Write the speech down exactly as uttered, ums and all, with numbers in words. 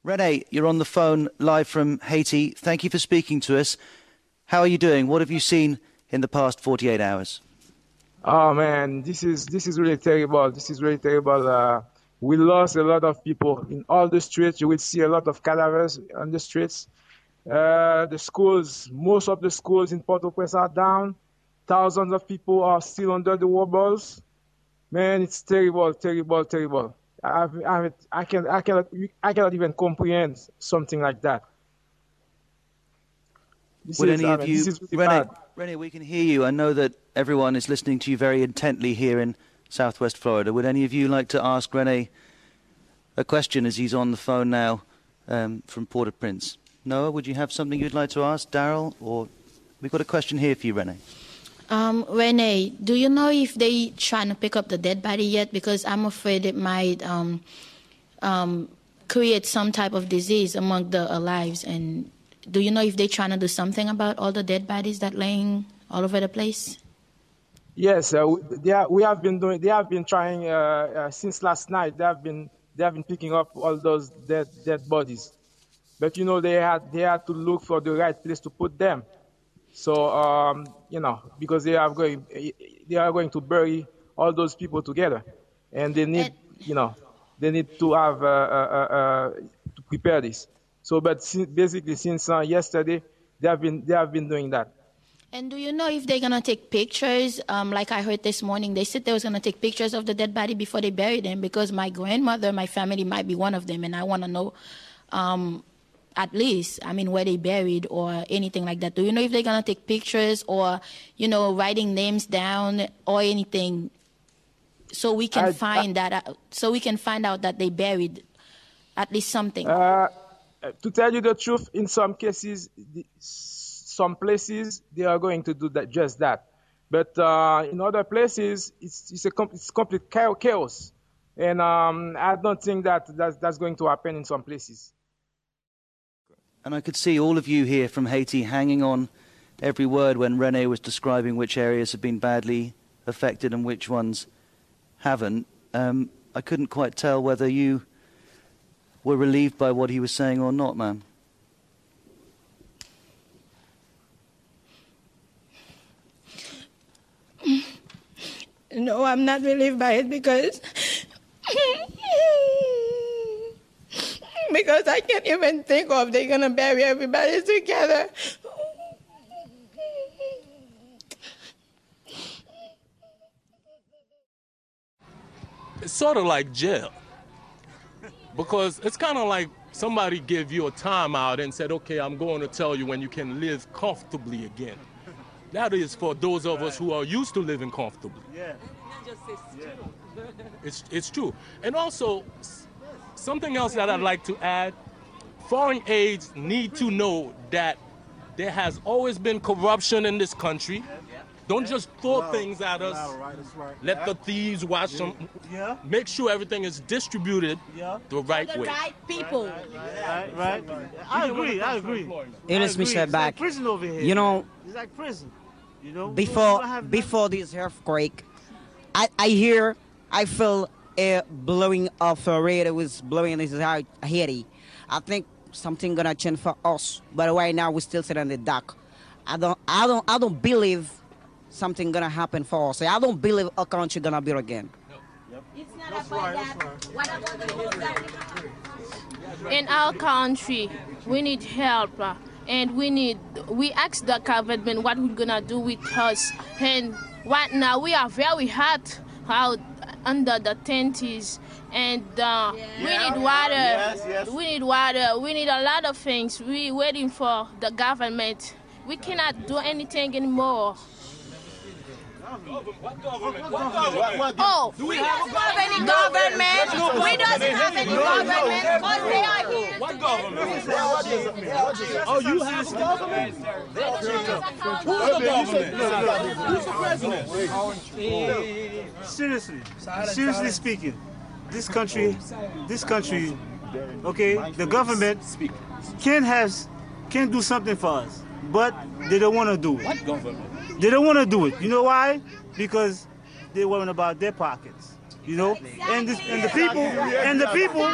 Rene, you're on the phone live from Haiti. Thank you for speaking to us. How are you doing? What have you seen in the past forty-eight hours? Oh man, this is this is really terrible. This is really terrible. Uh, we lost a lot of people in all the streets. You will see a lot of cadavers on the streets. Uh, the schools, most of the schools in Port-au-Prince are down. Thousands of people are still under the wobbles. Man, it's terrible, terrible, terrible. I, I, I can, I cannot, I cannot even comprehend something like that. This Would is, any I of mean, you, this is really Rene, bad. Rene, we can hear you. I know that everyone is listening to you very intently here in Southwest Florida. Would any of you like to ask Rene a question as he's on the phone now um, from Port-au-Prince? Noah, would you have something you'd like to ask Daryl? Or we've got a question here for you, Rene. Um, Rene, do you know if they trying to pick up the dead body yet? Because I'm afraid it might um, um, create some type of disease among the alives. And do you know if they're trying to do something about all the dead bodies that laying all over the place? Yes, uh, they are, we have been doing. They have been trying uh, uh, since last night. They have been they have been picking up all those dead dead bodies, but you know they had they had to look for the right place to put them. So um, you know because they are going they are going to bury all those people together, and they need you know they need to have uh, uh, uh, to prepare this. So, but since, basically since uh, yesterday they have been they have been doing that. And do you know if they're going to take pictures? Um, like I heard this morning, they said they was going to take pictures of the dead body before they bury them, because my grandmother, my family might be one of them, and I want to know um, at least, I mean, where they buried or anything like that. Do you know if they're going to take pictures or, you know, writing names down or anything so we can I, find I, that, uh, so we can find out that they buried at least something? Uh, to tell you the truth, in some cases, the, some places they are going to do that, just that, but uh, in other places it's it's a it's complete chaos, and um, I don't think that that's, that's going to happen in some places. And I could see all of you here from Haiti hanging on every word when Rene was describing which areas have been badly affected and which ones haven't. Um, I couldn't quite tell whether you were relieved by what he was saying or not, ma'am. No, I'm not relieved by it because because I can't even think of they're gonna bury everybody together. It's sort of like jail, because it's kind of like somebody gave you a timeout and said, okay, I'm going to tell you when you can live comfortably again. That is for those of us who are used to living comfortably. Yeah. It's, it's true. And also, something else that I'd like to add, foreign aides need to know that there has always been corruption in this country. Don't just throw wow. things at us. Wow, right, right. Let yeah. the thieves watch yeah. them. Yeah. Make sure everything is distributed yeah. the right the way. right people. Right, right. right. I agree, I agree. Eunice Michel back. Like prison over here. You know, it's like prison. You know, before before this earthquake, I I hear, I feel a blowing of a radar was blowing in this Haiti. I think something gonna change for us, but right now we still sit in the dark. I don't I don't I don't believe something gonna happen for us. I don't believe our country gonna build again. Yep. It's not that's about right, that. What about the whole that? In our country, we need help, uh, and we need we ask the government what we're gonna do with us. And right now we are very hot out under the tents, and uh, yeah. we need water. Yes, yes. We need water. We need a lot of things. We waiting for the government. We cannot do anything anymore. What government? What government? Oh, do we, we have don't have any government. No, we don't have any government because they are here. What government? Oh, you have a government? Who's the government? Who's the president? Seriously, seriously speaking, this country, this country, okay, the government can have, can do something for us, but they don't want to do it. What government? They don't want to do it. You know why? Because they're worrying about their pockets. You know, and, this, and the people, and the people,